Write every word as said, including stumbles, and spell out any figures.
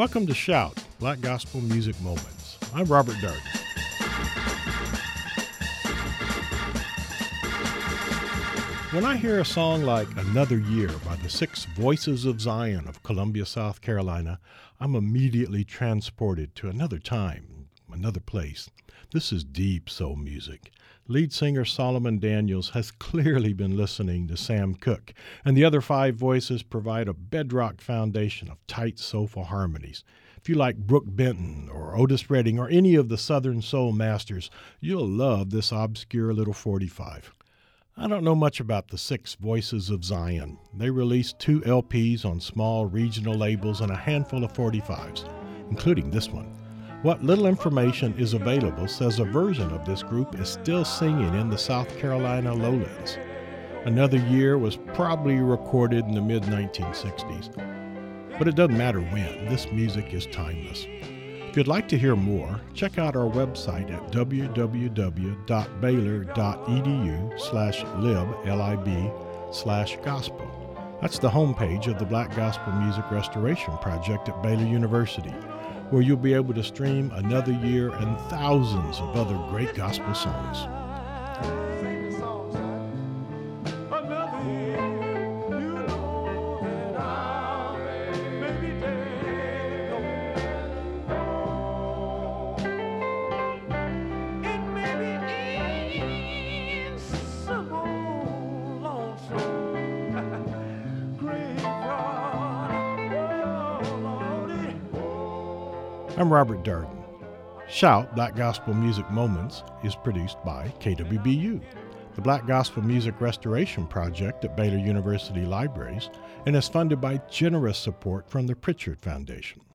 Welcome to Shout, Black Gospel Music Moments. I'm Robert Darden. When I hear a song like Another Year by the Six Voices of Zion of Columbia, South Carolina, I'm immediately transported to another time, another place. This is deep soul music. Lead singer Solomon Daniels has clearly been listening to Sam Cooke, and the other five voices provide a bedrock foundation of tight, soulful harmonies. If you like Brooke Benton or Otis Redding or any of the Southern Soul masters, you'll love this obscure little forty-five. I don't know much about the Six Voices of Zion. They released two L Ps on small regional labels and a handful of forty-fives, including this one. What little information is available says a version of this group is still singing in the South Carolina lowlands. Another Year was probably recorded in the mid nineteen sixties. But it doesn't matter when, this music is timeless. If you'd like to hear more, check out our website at w w w dot baylor dot e d u slash lib, L I B, slash gospel. That's the homepage of the Black Gospel Music Restoration Project at Baylor University, where you'll be able to stream Another Year and thousands of other great gospel songs. I'm Robert Darden. Shout, Black Gospel Music Moments is produced by K W B U, the Black Gospel Music Restoration Project at Baylor University Libraries, and is funded by generous support from the Pritchard Foundation.